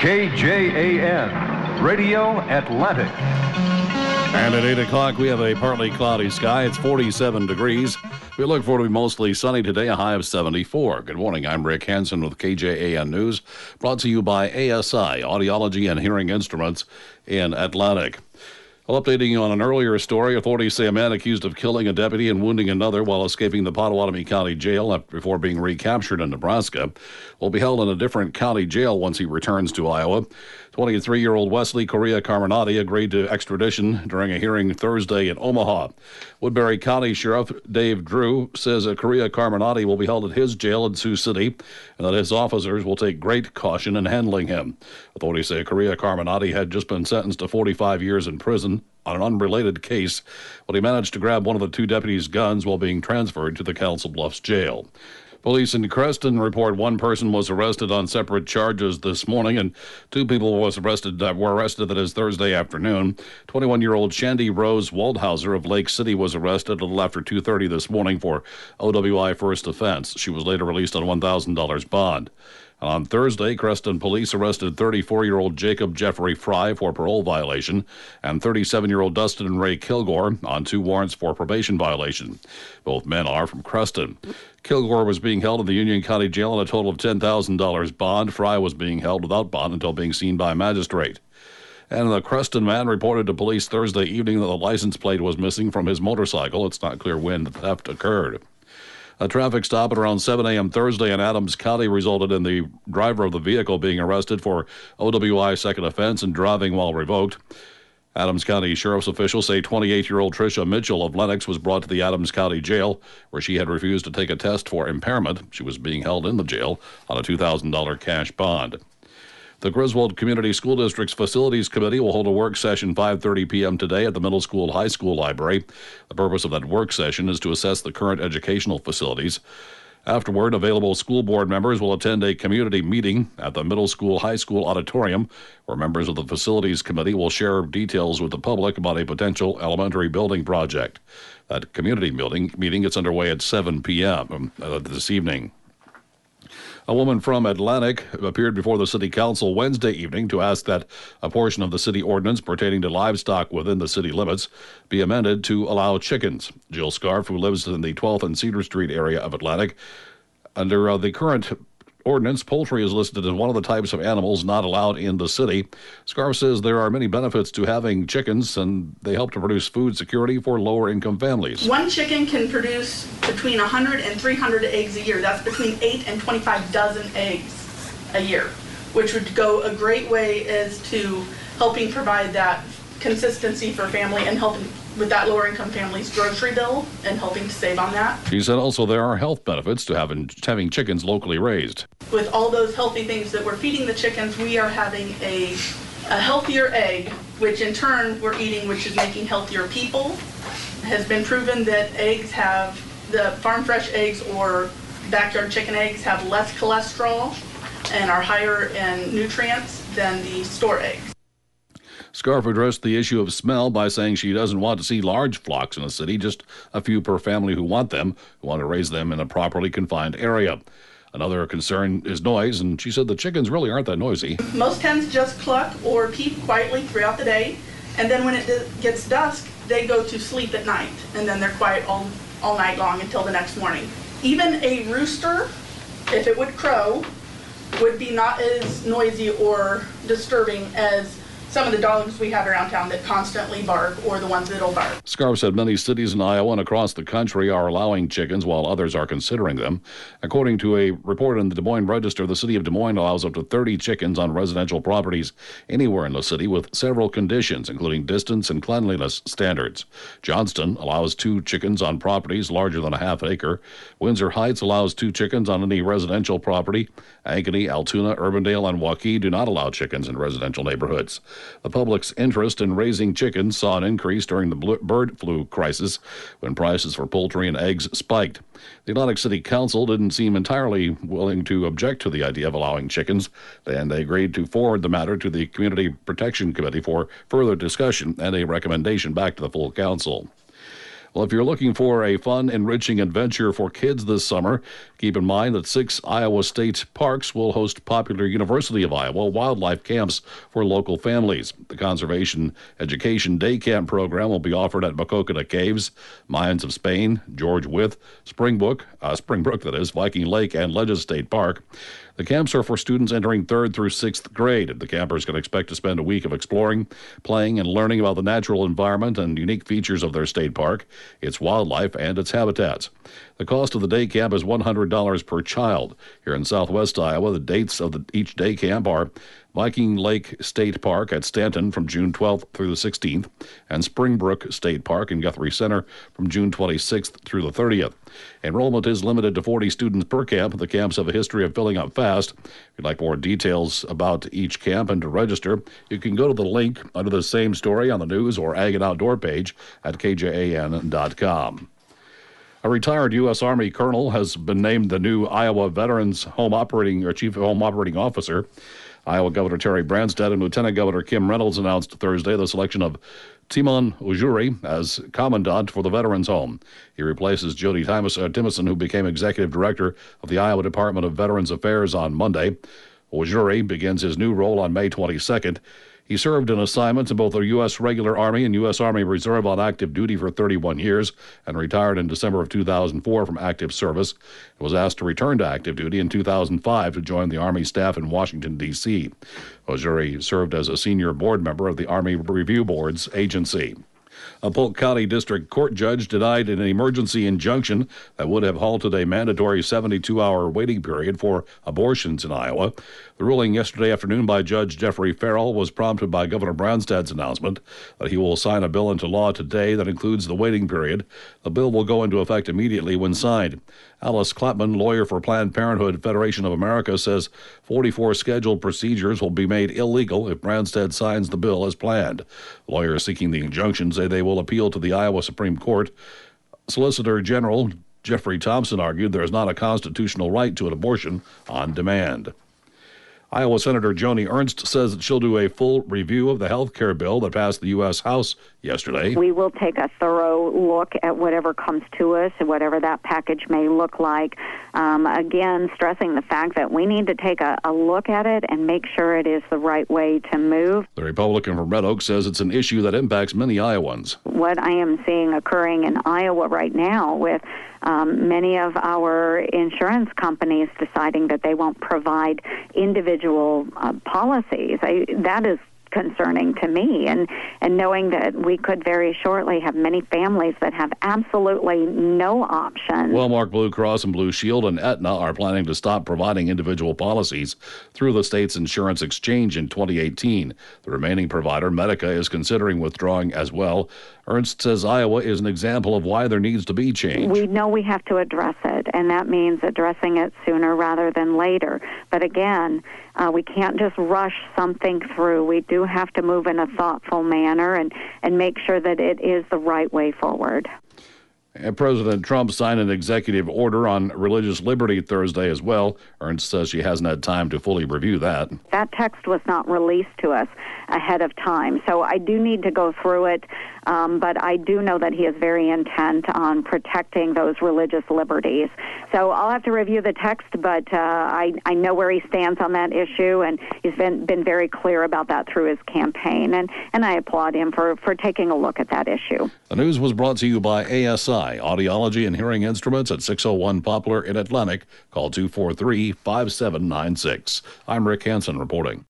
KJAN, Radio Atlantic. And at 8 o'clock, we have a partly cloudy sky. It's 47 degrees. We look forward to be mostly sunny today, a high of 74. Good morning. I'm Rick Hansen with KJAN News, brought to you by ASI, Audiology and Hearing Instruments in Atlantic. Well, updating you on an earlier story, authorities say a man accused of killing a deputy and wounding another while escaping the Potawatomi County Jail before being recaptured in Nebraska will be held in a different county jail once he returns to Iowa. 23-year-old Wesley Correa Carminati agreed to extradition during a hearing Thursday in Omaha. Woodbury County Sheriff Dave Drew says Correa Carminati will be held at his jail in Sioux City and that his officers will take great caution in handling him. Authorities say Correa Carminati had just been sentenced to 45 years in prison on an unrelated case when he managed to grab one of the two deputies' guns while being transferred to the Council Bluffs jail. Police in Creston report one person was arrested on separate charges this morning, and two people were arrested that is Thursday afternoon. 21-year-old Shandy Rose Waldhauser of Lake City was arrested a little after 2:30 this morning for OWI first offense. She was later released on $1,000 bond. And on Thursday, Creston police arrested 34-year-old Jacob Jeffrey Fry for parole violation and 37-year-old Dustin Ray Kilgore on two warrants for probation violation. Both men are from Creston. Kilgore was being held in the Union County Jail on a total of $10,000 bond. Fry was being held without bond until being seen by a magistrate. And the Creston man reported to police Thursday evening that the license plate was missing from his motorcycle. It's not clear when the theft occurred. A traffic stop at around 7 a.m. Thursday in Adams County resulted in the driver of the vehicle being arrested for OWI second offense and driving while revoked. Adams County Sheriff's officials say 28-year-old Tricia Mitchell of Lenox was brought to the Adams County Jail, where she had refused to take a test for impairment. She was being held in the jail on a $2,000 cash bond. The Griswold Community School District's Facilities Committee will hold a work session 5:30 p.m. today at the Middle School High School Library. The purpose of that work session is to assess the current educational facilities. Afterward, available school board members will attend a community meeting at the Middle School High School Auditorium, where members of the Facilities Committee will share details with the public about a potential elementary building project. That community meeting gets underway at 7 p.m. This evening. A woman from Atlantic appeared before the City Council Wednesday evening to ask that a portion of the city ordinance pertaining to livestock within the city limits be amended to allow chickens. Jill Scarf, who lives in the 12th and Cedar Street area of Atlantic, under the current ordinance, poultry is listed as one of the types of animals not allowed in the city. Scarf says there are many benefits to having chickens, and they help to produce food security for lower-income families. One chicken can produce between 100 and 300 eggs a year. That's between 8 and 25 dozen eggs a year, which would go a great way as to helping provide that consistency for family and helping with that lower-income family's grocery bill and helping to save on that. She said also there are health benefits to having chickens locally raised. With all those healthy things that we're feeding the chickens, we are having a healthier egg, which in turn we're eating, which is making healthier people. It has been proven that the farm fresh eggs or backyard chicken eggs have less cholesterol and are higher in nutrients than the store eggs. Scarf addressed the issue of smell by saying she doesn't want to see large flocks in the city, just a few per family who want to raise them in a properly confined area. Another concern is noise, and she said the chickens really aren't that noisy. Most hens just cluck or peep quietly throughout the day, and then when it gets dusk, they go to sleep at night, and then they're quiet all night long until the next morning. Even a rooster, if it would crow, would be not as noisy or disturbing as some of the dogs we have around town that constantly bark or the ones that'll bark. Scarf said many cities in Iowa and across the country are allowing chickens while others are considering them. According to a report in the Des Moines Register, the city of Des Moines allows up to 30 chickens on residential properties anywhere in the city with several conditions, including distance and cleanliness standards. Johnston allows 2 chickens on properties larger than a half acre. Windsor Heights allows 2 chickens on any residential property. Ankeny, Altoona, Urbandale, and Waukee do not allow chickens in residential neighborhoods. The public's interest in raising chickens saw an increase during the bird flu crisis when prices for poultry and eggs spiked. The Atlantic City Council didn't seem entirely willing to object to the idea of allowing chickens, and they agreed to forward the matter to the Community Protection Committee for further discussion and a recommendation back to the full council. Well, if you're looking for a fun, enriching adventure for kids this summer, keep in mind that 6 Iowa state parks will host popular University of Iowa wildlife camps for local families. The Conservation Education Day Camp program will be offered at Macocata Caves, Mayans of Spain, George Wythe, Springbrook, Viking Lake, and Ledges State Park. The camps are for students entering 3rd through 6th grade. The campers can expect to spend a week of exploring, playing, and learning about the natural environment and unique features of their state park, its wildlife, and its habitats. The cost of the day camp is $100 per child. Here in southwest Iowa, the dates of each day camp are Viking Lake State Park at Stanton from June 12th through the 16th, and Springbrook State Park in Guthrie Center from June 26th through the 30th. Enrollment is limited to 40 students per camp. The camps have a history of filling up fast. If you'd like more details about each camp and to register, you can go to the link under the same story on the news or Ag and Outdoor page at kjan.com. A retired U.S. Army colonel has been named the new Iowa Veterans Chief Home Operating Officer. Iowa Governor Terry Branstad and Lieutenant Governor Kim Reynolds announced Thursday the selection of Timon Ujuri as commandant for the Veterans Home. He replaces Jody Timison, who became executive director of the Iowa Department of Veterans Affairs on Monday. Ujuri begins his new role on May 22nd. He served in assignments in both the U.S. Regular Army and U.S. Army Reserve on active duty for 31 years and retired in December of 2004 from active service. He was asked to return to active duty in 2005 to join the Army staff in Washington, D.C. Ujuri served as a senior board member of the Army Review Board's agency. A Polk County District Court judge denied an emergency injunction that would have halted a mandatory 72-hour waiting period for abortions in Iowa. The ruling yesterday afternoon by Judge Jeffrey Farrell was prompted by Governor Branstad's announcement that he will sign a bill into law today that includes the waiting period. The bill will go into effect immediately when signed. Alice Klapman, lawyer for Planned Parenthood Federation of America, says 44 scheduled procedures will be made illegal if Branstad signs the bill as planned. Lawyers seeking the injunction say they will appeal to the Iowa Supreme Court. Solicitor General Jeffrey Thompson argued there is not a constitutional right to an abortion on demand. Iowa Senator Joni Ernst says that she'll do a full review of the health care bill that passed the U.S. House yesterday. We will take a thorough look at whatever comes to us, whatever that package may look like. Again, stressing the fact that we need to take a look at it and make sure it is the right way to move. The Republican from Red Oak says it's an issue that impacts many Iowans. What I am seeing occurring in Iowa right now with many of our insurance companies deciding that they won't provide individual policies, that is concerning to me, and knowing that we could very shortly have many families that have absolutely no option. Wellmark Blue Cross and Blue Shield and Aetna are planning to stop providing individual policies through the state's insurance exchange in 2018. The remaining provider, Medica, is considering withdrawing as well. Ernst says Iowa is an example of why there needs to be change. We know we have to address it, and that means addressing it sooner rather than later. But again, we can't just rush something through. We do have to move in a thoughtful manner and make sure that it is the right way forward. And President Trump signed an executive order on religious liberty Thursday as well. Ernst says she hasn't had time to fully review that. That text was not released to us ahead of time, so I do need to go through it, but I do know that he is very intent on protecting those religious liberties. So I'll have to review the text, but I know where he stands on that issue, and he's been very clear about that through his campaign, and I applaud him for taking a look at that issue. The news was brought to you by ASI, Audiology and Hearing Instruments at 601 Poplar in Atlantic. Call 243-5796. I'm Rick Hansen reporting.